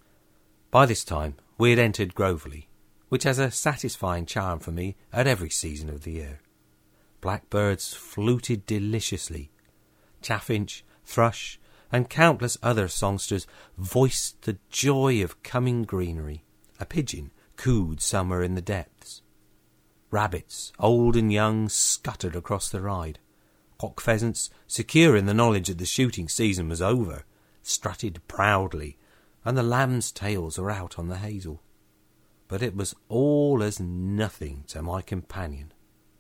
By this time we had entered Groveley, which has a satisfying charm for me at every season of the year. Blackbirds fluted deliciously. Chaffinch, thrush, and countless other songsters voiced the joy of coming greenery. A pigeon cooed somewhere in the depths. Rabbits, old and young, scuttered across the ride. Cock pheasants, secure in the knowledge that the shooting season was over, strutted proudly, and the lambs' tails were out on the hazel. But it was all as nothing to my companion.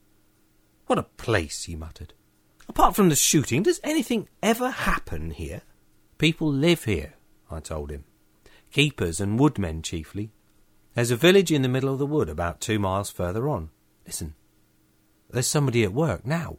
"What a place," he muttered. "Apart from the shooting, does anything ever happen here?" "People live here," I told him. "Keepers and woodmen chiefly. There's a village in the middle of the wood about two miles further on. Listen, there's somebody at work now.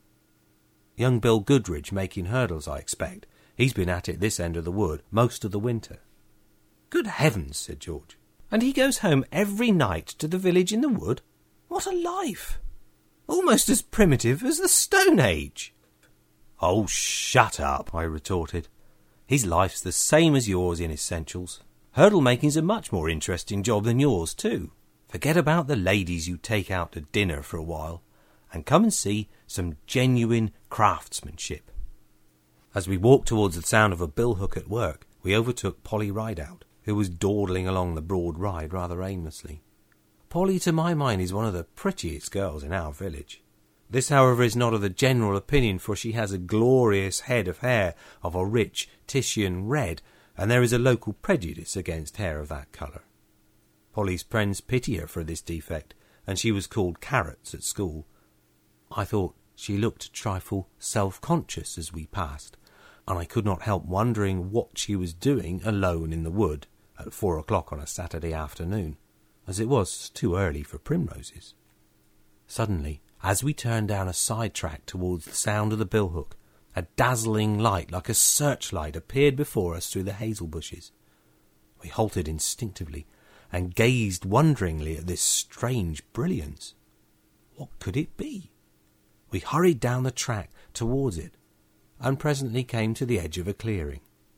Young Bill Goodridge making hurdles, I expect. He's been at it this end of the wood most of the winter." "Good heavens," said George. "And he goes home every night to the village in the wood? What a life! Almost as primitive as the Stone Age." "Oh, shut up," I retorted. "His life's the same as yours in essentials. Hurdle making's a much more interesting job than yours, too. Forget about the ladies you take out to dinner for a while, and come and see some genuine craftsmanship. As we walked towards the sound of a billhook at work, we overtook Polly Rideout, who was dawdling along the broad ride rather aimlessly. Polly, to my mind, is one of the prettiest girls in our village. This, however, is not of the general opinion, for she has a glorious head of hair of a rich Titian red, and there is a local prejudice against hair of that colour. Polly's friends pity her for this defect, and she was called Carrots at school. I thought she looked a trifle self-conscious as we passed, and I could not help wondering what she was doing alone in the wood at four o'clock on a Saturday afternoon, as it was too early for primroses. Suddenly, as we turned down a side track towards the sound of the billhook, a dazzling light like a searchlight appeared before us through the hazel bushes. We halted instinctively and gazed wonderingly at this strange brilliance. What could it be? We hurried down the track towards it, and presently came to the edge of a clearing.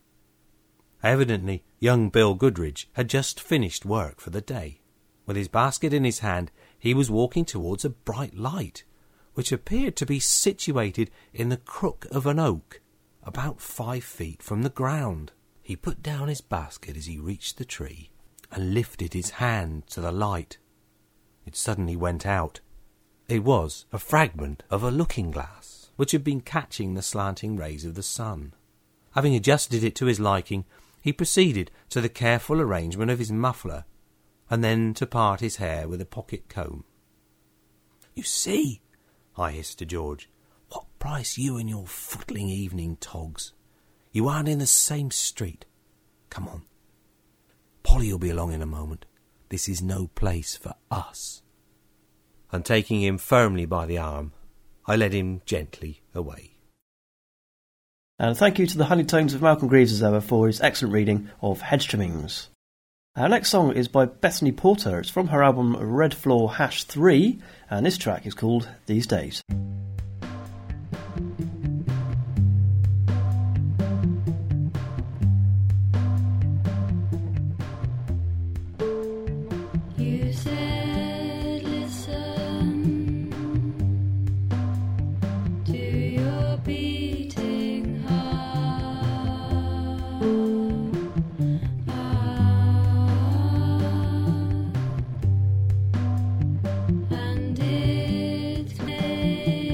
Evidently, young Bill Goodridge had just finished work for the day. With his basket in his hand, he was walking towards a bright light, which appeared to be situated in the crook of an oak, about five feet from the ground. He put down his basket as he reached the tree, and lifted his hand to the light. It suddenly went out. It was a fragment of a looking-glass, which had been catching the slanting rays of the sun. Having adjusted it to his liking, he proceeded to the careful arrangement of his muffler, and then to part his hair with a pocket comb. "You see," I hissed to George, "what price you and your footling evening togs. You aren't in the same street. Come on. Polly'll be along in a moment. This is no place for us." And taking him firmly by the arm, I led him gently away. And thank you to the Honeytones of Malcolm Greaves as ever for his excellent reading of Hedge Trimmings. Our next song is by Bethany Porter. It's from her album Red Floor Hash three, and this track is called These Days. You said listen to your beating heart, and it may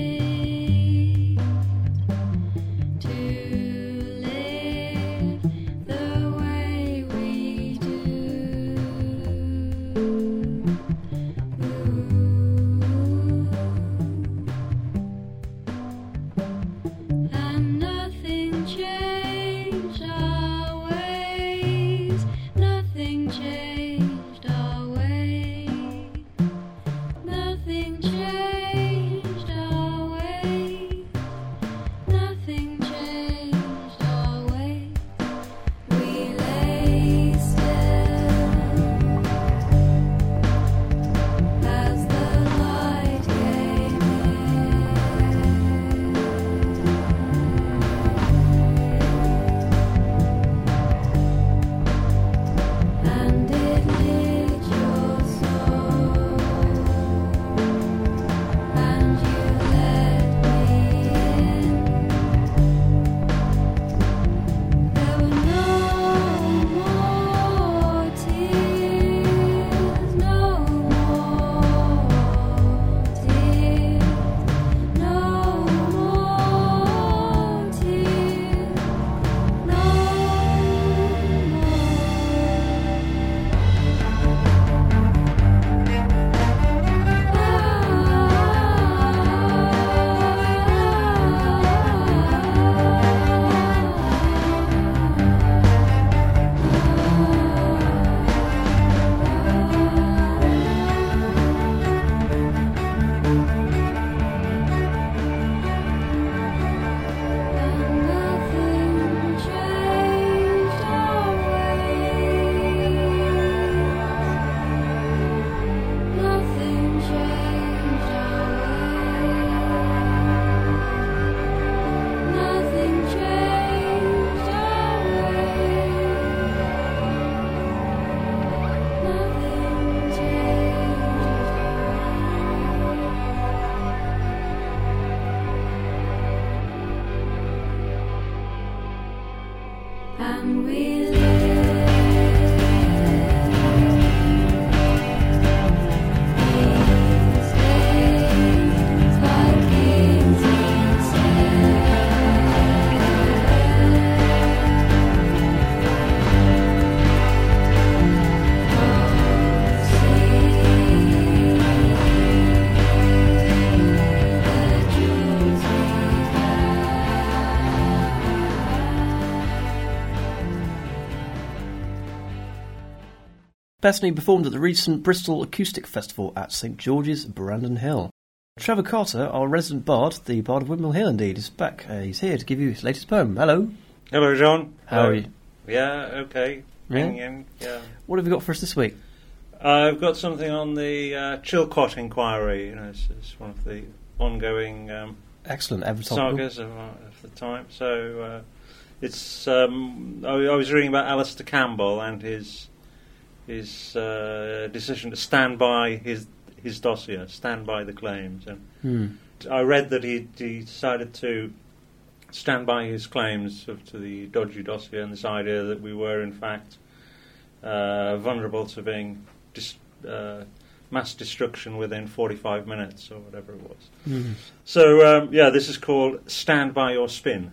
Bethany performed at the recent Bristol Acoustic Festival at St George's, Brandon Hill. Trevor Carter, our resident bard, the bard of Windmill Hill indeed, is back. Uh, he's here to give you his latest poem. Hello. Hello, John. How Hello. are you? Yeah, okay. Yeah? Hanging in, yeah. What have you got for us this week? I've got something on the uh, Chilcot inquiry. You know, it's, it's one of the ongoing um, Excellent, ever topical. sagas of, uh, of the time. So uh, it's. Um, I, I was reading about Alistair Campbell and his his uh, decision to stand by his his dossier, stand by the claims, and Hmm. I read that he, he decided to stand by his claims of, to the dodgy dossier and this idea that we were in fact uh, vulnerable to being dis- uh, mass destruction within forty-five minutes or whatever it was. Mhm. So um, yeah, this is called Stand By Your Spin.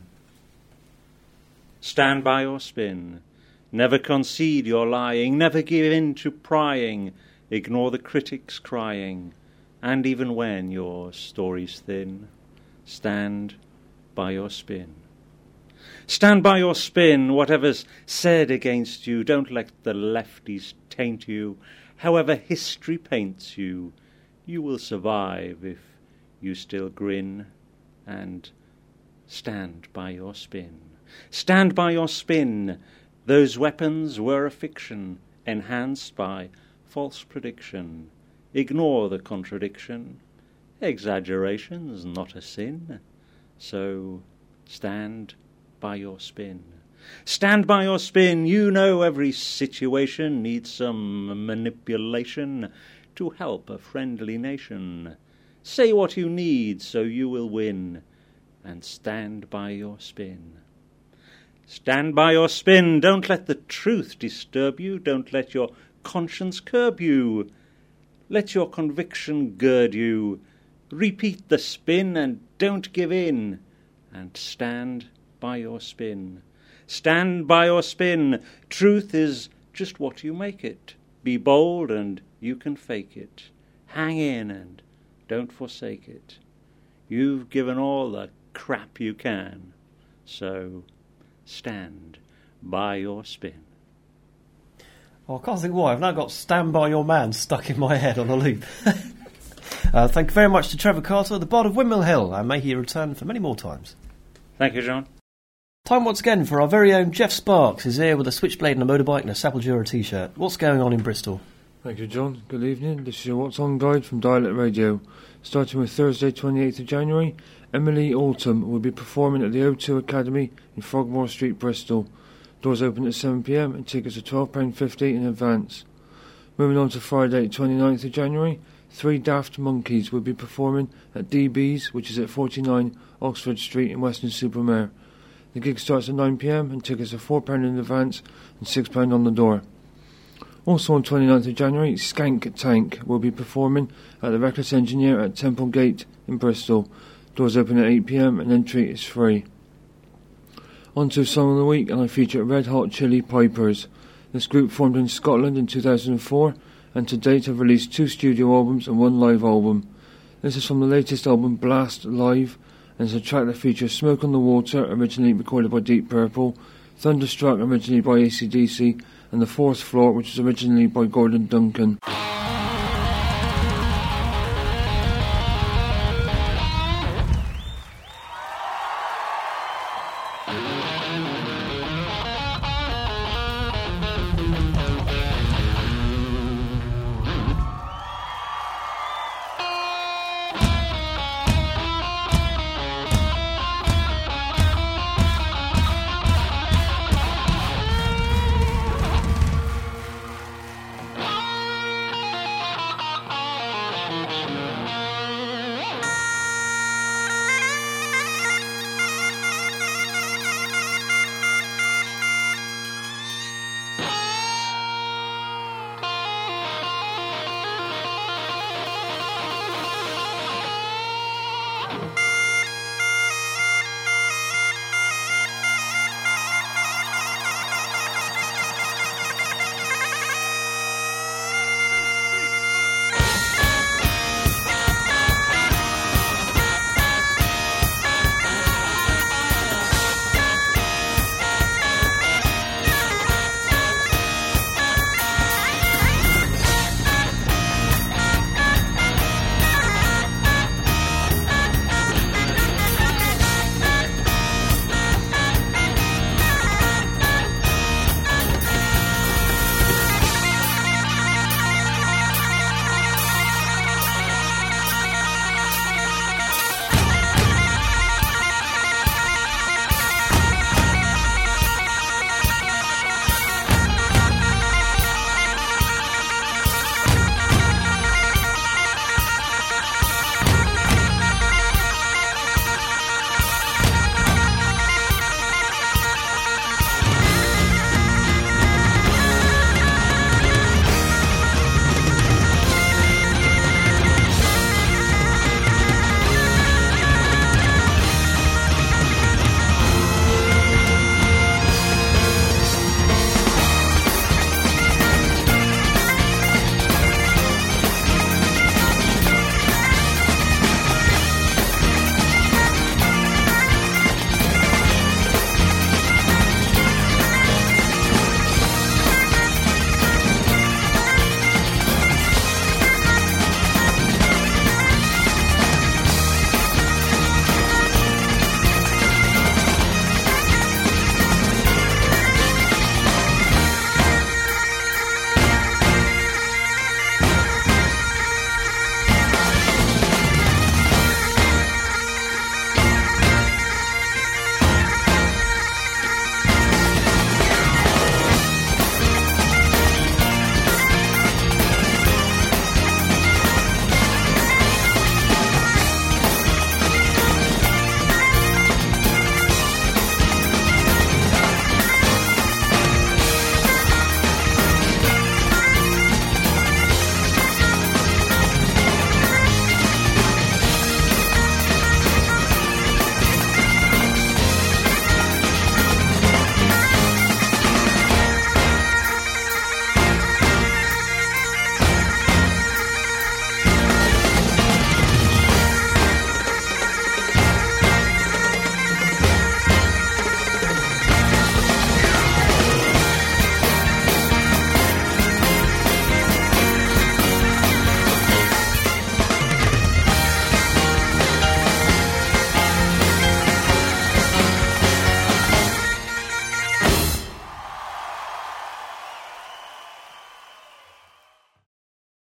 Stand by your spin. Never concede your lying, never give in to prying, ignore the critics crying, and even when your story's thin, stand by your spin. Stand by your spin, whatever's said against you, don't let the lefties taint you. However history paints you, you will survive if you still grin and stand by your spin. Stand by your spin. Those weapons were a fiction, enhanced by false prediction. Ignore the contradiction. Exaggeration's not a sin. So stand by your spin. Stand by your spin. You know every situation needs some manipulation to help a friendly nation. Say what you need so you will win, and stand by your spin. Stand by your spin. Don't let the truth disturb you. Don't let your conscience curb you. Let your conviction gird you. Repeat the spin and don't give in, and stand by your spin. Stand by your spin. Truth is just what you make it. Be bold and you can fake it. Hang in and don't forsake it. You've given all the crap you can, so stand by your spin. Oh, I can't think why. I've now got Stand By Your Man stuck in my head on a loop. uh, thank you very much to Trevor Carter, the bard of Windmill Hill, and may he return for many more times. Thank you, John. Time once again for our very own Jeff Sparks, who's here with a switchblade and a motorbike and a Sepultura t-shirt. What's going on in Bristol? Thank you, John. Good evening. This is your What's On guide from Dialect Radio. Starting with Thursday, twenty-eighth of January, Emily Autumn will be performing at the O two Academy in Frogmore Street, Bristol. Doors open at seven p m and tickets are twelve pounds fifty in advance. Moving on to Friday, twenty-ninth of January, Three Daft Monkeys will be performing at D B's, which is at forty-nine Oxford Street in Weston-super-Mare. The gig starts at nine p m and tickets are four pounds in advance and six pounds on the door. Also on twenty-ninth of January, Skank Tank will be performing at the Reckless Engineer at Temple Gate in Bristol. Doors open at eight p m and entry is free. On to Song of the Week, and I feature Red Hot Chili Pipers. This group formed in Scotland in two thousand four and to date have released two studio albums and one live album. This is from the latest album Blast Live, and it's a track that features Smoke on the Water, originally recorded by Deep Purple, Thunderstruck, originally by A C D C, and The Fourth Floor, which was originally by Gordon Duncan.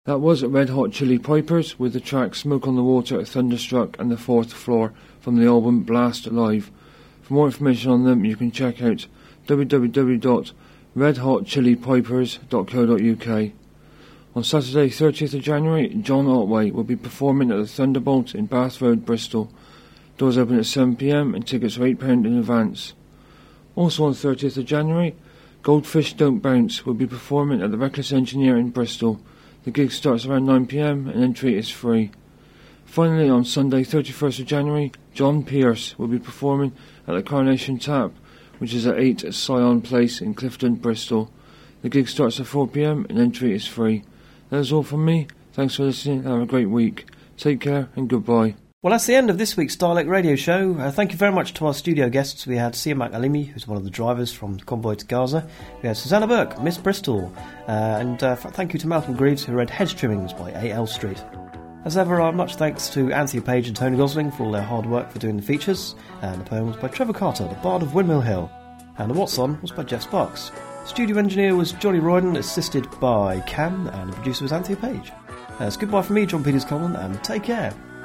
That was Red Hot Chili Pipers with the track Smoke on the Water, Thunderstruck and The Fourth Floor from the album Blast Live. For more information on them, you can check out w w w dot red hot chili pipers dot co dot u k. On Saturday, thirtieth of January, John Otway will be performing at the Thunderbolt in Bath Road, Bristol. Doors open at seven p m and tickets are eight pounds in advance. Also on thirtieth of January, Goldfish Don't Bounce will be performing at the Reckless Engineer in Bristol. The gig starts around nine p m and entry is free. Finally, on Sunday, thirty-first of January, John Pierce will be performing at the Carnation Tap, which is at eight Scion Place in Clifton, Bristol. The gig starts at four p m and entry is free. That is all from me. Thanks for listening and have a great week. Take care and goodbye. Well, that's the end of this week's Dialect Radio Show. Uh, thank you very much to our studio guests. We had Sia McAlimi, who's one of the drivers from Convoy to Gaza. We had Susanna Burke, Miss Bristol. Uh, and uh, thank you to Malcolm Greaves, who read Hedge Trimmings by A L Street. As ever, our much thanks to Anthea Page and Tony Gosling for all their hard work for doing the features. And the poem was by Trevor Carter, the Bard of Windmill Hill. And the What's On was by Jeff Sparks. Studio engineer was Johnny Royden, assisted by Cam, and the producer was Anthea Page. Uh, it's goodbye from me, John Peters Coleman, and take care.